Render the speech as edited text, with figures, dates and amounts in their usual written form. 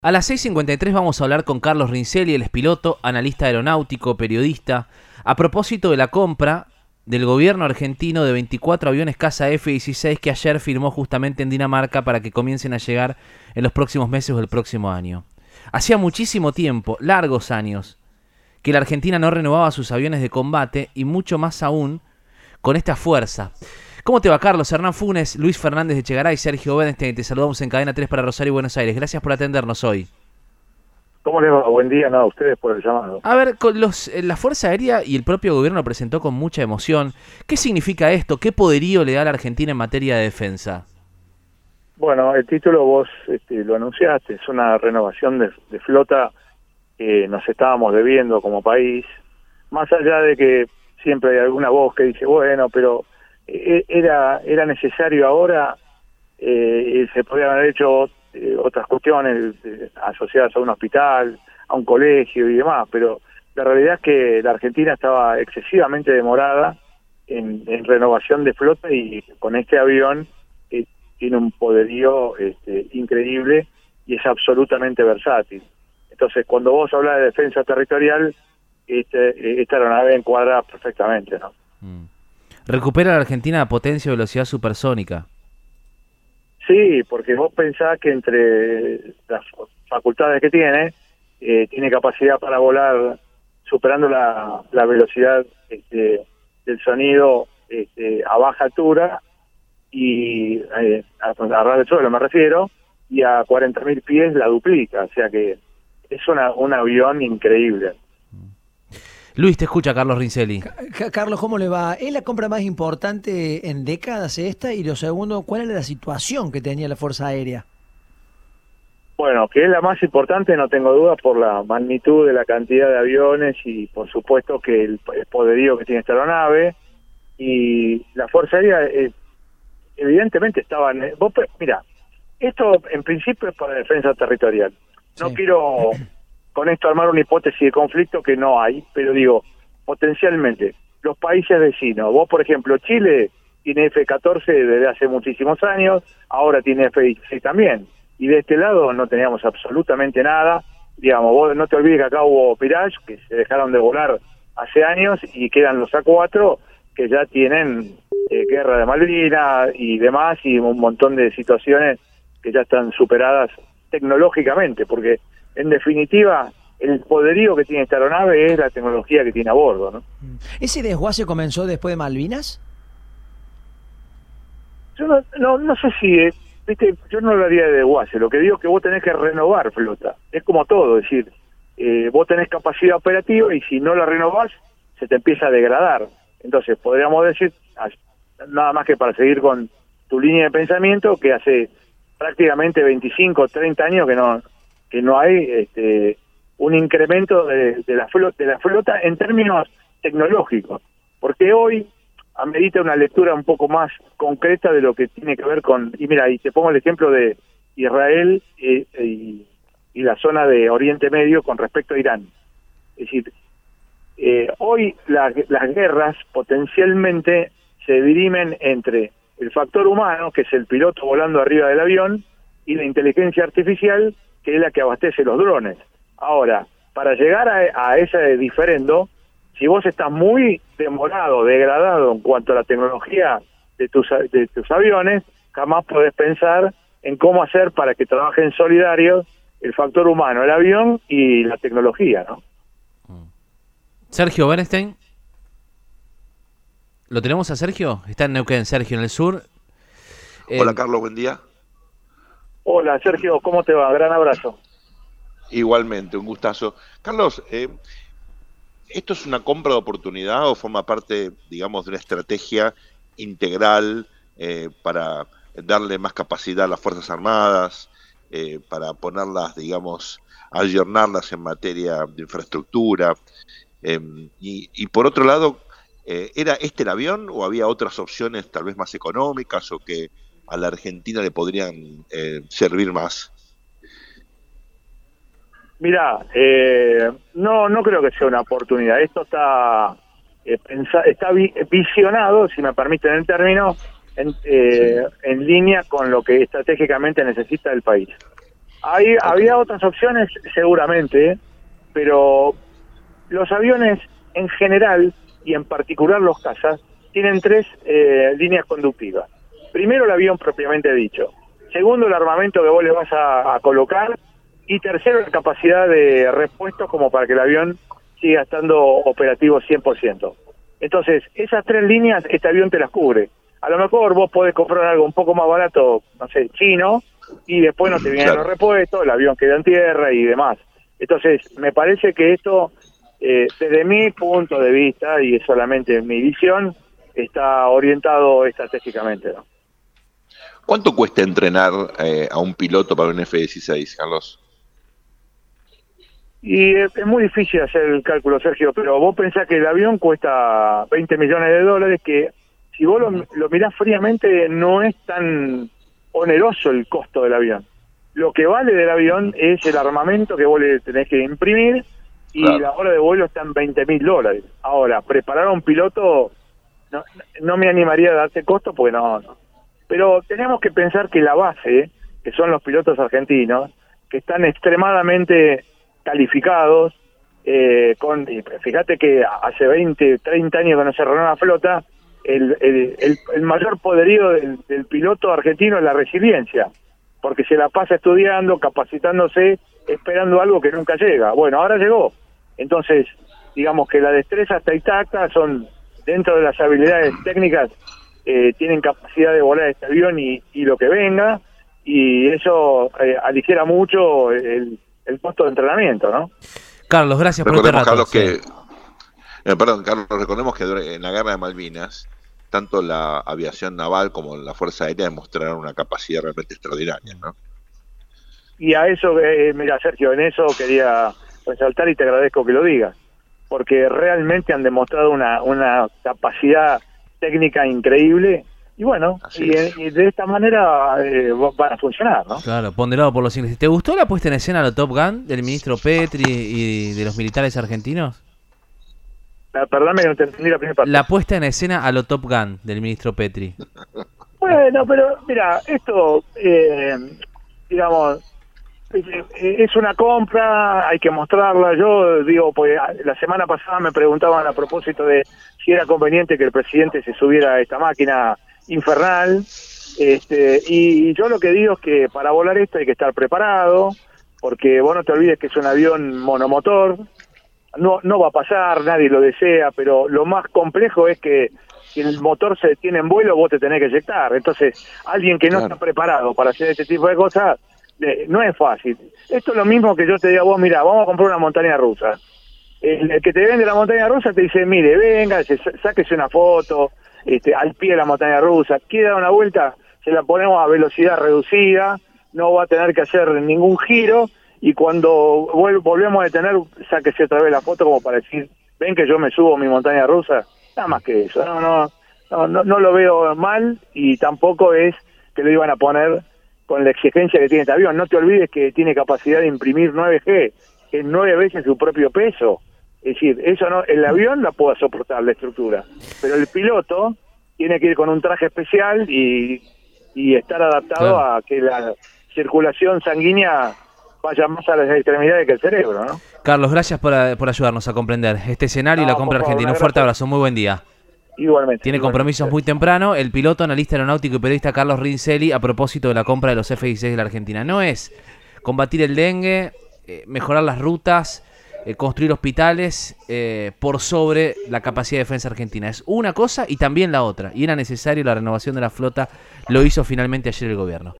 A las 6:53 vamos a hablar con Carlos Rincelli, él es piloto, analista aeronáutico, periodista, a propósito de la compra del gobierno argentino de 24 aviones Casa F-16 que ayer firmó justamente en Dinamarca para que comiencen a llegar en los próximos meses o el próximo año. Hacía muchísimo tiempo, largos años, que la Argentina no renovaba sus aviones de combate y mucho más aún con esta fuerza. ¿Cómo te va, Carlos? Hernán Funes, Luis Fernández de Chegaray, Sergio Bedenstein, te saludamos en Cadena 3 para Rosario y Buenos Aires. Gracias por atendernos hoy. ¿Cómo les va? Buen día, a ustedes por el llamado. A ver, la Fuerza Aérea y el propio gobierno lo presentó con mucha emoción. ¿Qué significa esto? ¿Qué poderío le da a la Argentina en materia de defensa? Bueno, el título vos lo anunciaste, es una renovación de flota que nos estábamos debiendo como país, más allá de que siempre hay alguna voz que dice, bueno, pero era necesario ahora, se podían haber hecho otras cuestiones asociadas a un hospital, a un colegio y demás, pero la realidad es que la Argentina estaba excesivamente demorada en renovación de flota y con este avión tiene un poderío increíble y es absolutamente versátil. Entonces, cuando vos hablas de defensa territorial, esta aeronave encuadra perfectamente, ¿no? Recupera la Argentina potencia y velocidad supersónica. Sí, porque vos pensás que entre las facultades que tiene capacidad para volar superando la velocidad del sonido a baja altura y a ras del suelo me refiero, y a 40.000 pies la duplica, o sea que es un avión increíble. Luis, te escucha Carlos Rincelli. Carlos, ¿cómo le va? ¿Es la compra más importante en décadas esta? Y lo segundo, ¿cuál era la situación que tenía la Fuerza Aérea? Bueno, que es la más importante, no tengo duda, por la magnitud de la cantidad de aviones y por supuesto que el poderío que tiene esta aeronave. Y la Fuerza Aérea evidentemente estaba... Mira, esto en principio es para defensa territorial. No Sí. quiero con esto armar una hipótesis de conflicto que no hay, pero digo, potencialmente, los países vecinos, vos por ejemplo, Chile tiene F-14 desde hace muchísimos años, ahora tiene F-16 también, y de este lado no teníamos absolutamente nada, digamos, vos no te olvides que acá hubo Mirage, que se dejaron de volar hace años, y quedan los A4, que ya tienen guerra de Malvinas y demás, y un montón de situaciones que ya están superadas tecnológicamente, porque en definitiva el poderío que tiene esta aeronave es la tecnología que tiene a bordo, ¿no? ¿Ese desguace comenzó después de Malvinas? Yo no sé si, viste, yo no hablaría de desguace, lo que digo es que vos tenés que renovar flota, es como todo, es decir, vos tenés capacidad operativa y si no la renovás, se te empieza a degradar. Entonces, podríamos decir, nada más que para seguir con tu línea de pensamiento, que hace prácticamente 25 o 30 años que no hay un incremento de la flota en términos tecnológicos, porque hoy amerita una lectura un poco más concreta de lo que tiene que ver con, y mira, y te pongo el ejemplo de Israel y la zona de Oriente Medio con respecto a Irán. Es decir, hoy las guerras potencialmente se dirimen entre el factor humano, que es el piloto volando arriba del avión, y la inteligencia artificial, que es la que abastece los drones. Ahora, para llegar a ese diferendo, si vos estás muy demorado, degradado en cuanto a la tecnología de tus aviones, jamás podés pensar en cómo hacer para que trabajen solidarios el factor humano, el avión y la tecnología, ¿no? Sergio Bedenstein. ¿Lo tenemos a Sergio? Está en Neuquén, Sergio, en el sur. Hola Carlos, buen día. Hola Sergio, ¿cómo te va? Gran abrazo. Igualmente, un gustazo. Carlos, ¿esto es una compra de oportunidad o forma parte, digamos, de una estrategia integral para darle más capacidad a las Fuerzas Armadas, para ponerlas, digamos, ayornarlas en materia de infraestructura? Y por otro lado, ¿era este el avión o había otras opciones tal vez más económicas o que a la Argentina le podrían servir más? Mira, no creo que sea una oportunidad. Esto está visionado, si me permiten el término, en línea con lo que estratégicamente necesita el país. Había otras opciones seguramente, pero los aviones en general, y en particular los cazas, tienen 3 líneas conductivas. Primero, el avión propiamente dicho. Segundo, el armamento que vos le vas a colocar. Y tercero, la capacidad de repuestos como para que el avión siga estando operativo 100%. Entonces, esas 3 líneas, este avión te las cubre. A lo mejor vos podés comprar algo un poco más barato, no sé, chino, y después no te vienen los repuestos, el avión queda en tierra y demás. Entonces, me parece que esto, desde mi punto de vista, y es solamente mi visión, está orientado estratégicamente, ¿no? ¿Cuánto cuesta entrenar a un piloto para un F-16, Carlos? Y es muy difícil hacer el cálculo, Sergio, pero vos pensás que el avión cuesta $20 millones, que si vos lo mirás fríamente no es tan oneroso el costo del avión. Lo que vale del avión es el armamento que vos le tenés que imprimir y claro, la hora de vuelo está en $20.000. Ahora, preparar a un piloto no me animaría a darte costo porque no. Pero tenemos que pensar que la base, que son los pilotos argentinos, que están extremadamente calificados, fíjate que hace 20, 30 años que no se renueva la flota, el mayor poderío del piloto argentino es la resiliencia, porque se la pasa estudiando, capacitándose, esperando algo que nunca llega. Bueno, ahora llegó. Entonces, digamos que la destreza hasta intacta son, dentro de las habilidades técnicas, tienen capacidad de volar este avión y lo que venga, y eso aligera mucho el costo de entrenamiento, ¿no? Carlos, gracias por este rato. Carlos, Carlos, recordemos que en la guerra de Malvinas, tanto la aviación naval como la Fuerza Aérea demostraron una capacidad realmente extraordinaria, ¿no? Y a eso, mira, Sergio, en eso quería resaltar y te agradezco que lo digas, porque realmente han demostrado una capacidad técnica increíble. Y bueno, y de esta manera van a funcionar, ¿no? Claro, ponderado por los ingleses. ¿Te gustó la puesta en escena a lo Top Gun del ministro Petri y de los militares argentinos? Perdóname, no te entendí la primera parte. La puesta en escena a lo Top Gun del ministro Petri. Bueno, pero mira, esto, digamos, es una compra, hay que mostrarla. Yo digo, pues la semana pasada me preguntaban a propósito de si era conveniente que el presidente se subiera a esta máquina infernal, y yo lo que digo es que para volar esto hay que estar preparado, porque vos no te olvides que es un avión monomotor, no va a pasar, nadie lo desea, pero lo más complejo es que si el motor se detiene en vuelo, vos te tenés que eyectar. Entonces, alguien que no está preparado para hacer este tipo de cosas, no es fácil. Esto es lo mismo que yo te diga, vos, mira, vamos a comprar una montaña rusa. El que te vende la montaña rusa te dice, mire, venga, sáquese una foto, al pie de la montaña rusa, quiere dar una vuelta, se la ponemos a velocidad reducida, no va a tener que hacer ningún giro, y cuando volvemos a detener, sáquese otra vez la foto como para decir, ven que yo me subo a mi montaña rusa. Nada más que eso. No lo veo mal, y tampoco es que lo iban a poner con la exigencia que tiene este avión. No te olvides que tiene capacidad de imprimir 9G, que es 9 veces su propio peso. Es decir, eso no, el avión la puede soportar, la estructura, pero el piloto tiene que ir con un traje especial y estar adaptado a que la circulación sanguínea vaya más a las extremidades que el cerebro, ¿no? Carlos, gracias por ayudarnos a comprender este escenario y la compra argentina. Un fuerte abrazo, muy buen día. Igualmente. Tiene compromisos muy temprano. El piloto, analista aeronáutico y periodista Carlos Rincelli, a propósito de la compra de los F-16 de la Argentina. No es combatir el dengue, mejorar las rutas, construir hospitales por sobre la capacidad de defensa argentina. Es una cosa y también la otra. Y era necesario la renovación de la flota. Lo hizo finalmente ayer el gobierno.